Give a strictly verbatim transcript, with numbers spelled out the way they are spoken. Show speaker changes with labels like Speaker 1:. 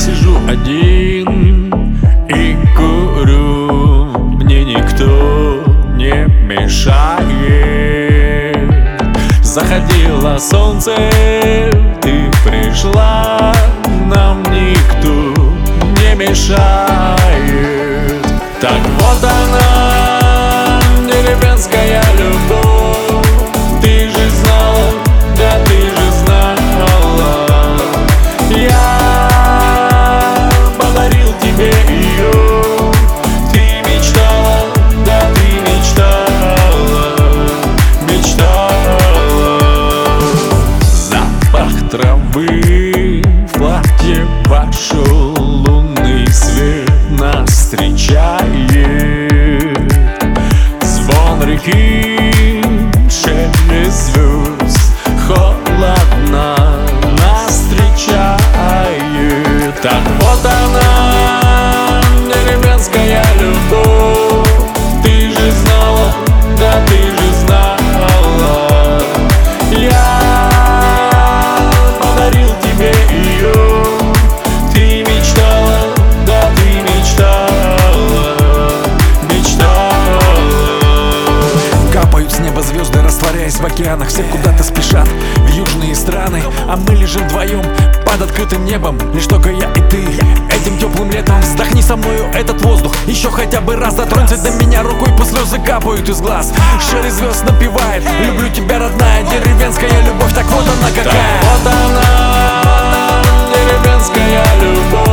Speaker 1: сижу один и курю, мне никто не мешает. Заходило солнце, ты пришла, нам никто не мешает. Так вот она, деревенская любовь. Ты же знала, да ты же знала, я подарил тебе ее. Ты мечтала, да ты мечтала, мечтала. Запах травы в платье вошел, лунный свет нас встречает. Звон реки, шелест звезд, холодно нас встречает. Так вот она, деревенская любовь. Ты же знала, да ты же знала, я подарил тебе ее. Ты мечтала, да ты мечтала, мечтала.
Speaker 2: Капают с неба звезды, растворяясь в океанах. Все куда-то спешат в южные страны, а мы лежим вдвоем под открытым небом, лишь только я и ты. Этим теплым летом вздохни со мною этот воздух еще хотя бы раз. Дотронься до меня рукой, пусть слезы капают из глаз. Шире звезд напевает: люблю тебя, родная, деревенская любовь. Так вот она какая.
Speaker 1: Так вот она, деревенская любовь.